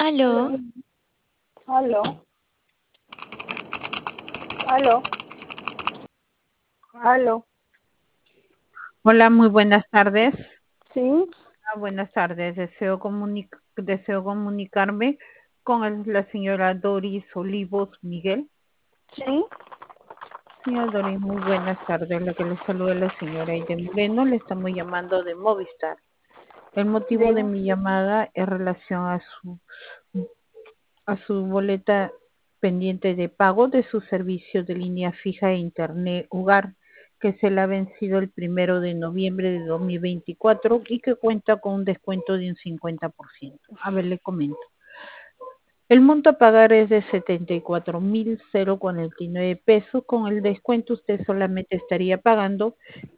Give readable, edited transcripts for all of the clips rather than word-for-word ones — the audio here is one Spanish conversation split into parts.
Aló, Aló, aló, aló. Hola, muy buenas tardes. Sí, Buenas tardes. Deseo comunicarme con la señora Doris Olivos Miguel. sí. Señora Doris, muy buenas tardes. La que le saluda es la señora Aide Moreno. Le estamos llamando de Movistar. El motivo de Diga. mi llamada es relación a su boleta pendiente de pago de su servicio de línea fija e internet hogar, que se le ha vencido el 1 de noviembre de 2024 y que cuenta con un descuento de un 50%. A ver, le comento. El monto a pagar es de 74.049 pesos. Con el descuento usted solamente estaría pagando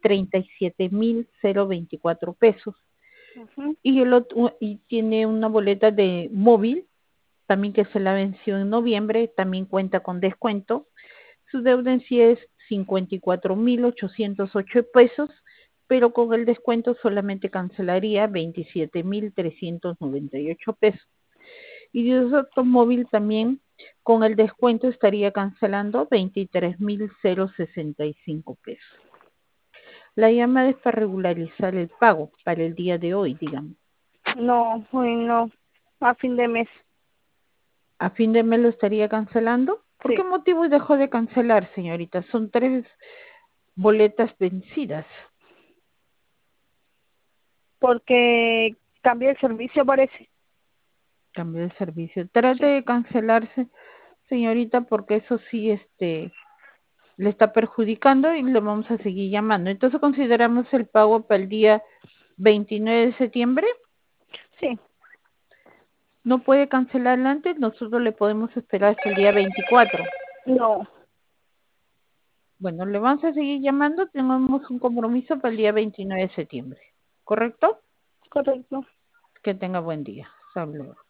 37.024 pesos. Ujú. Y tiene una boleta de móvil también que se la venció en noviembre, también cuenta con descuento. Su deuda en sí es 54.808 pesos, pero con el descuento solamente cancelaría 27.398 pesos. Y de su automóvil también con el descuento estaría cancelando 23.065 pesos. La llamada es para regularizar el pago para el día de hoy, digamos. No, hoy no. A fin de mes. A fin de mes lo estaría cancelando. ¿Por qué Sí, motivo dejó de cancelar, señorita? Son 3 boletas vencidas. porque cambié el servicio, parece. Cambio de servicio. Trate Sí. de cancelarse, señorita, porque eso sí, le está perjudicando y le vamos a seguir llamando. Entonces consideramos el pago para el día 29 de septiembre. Sí, No puede cancelarla antes, nosotros le podemos esperar hasta el día 24. no, Bueno, le vamos a seguir llamando, tenemos un compromiso para el día 29 de septiembre. ¿Correcto? correcto. Que tenga buen día. Hasta luego.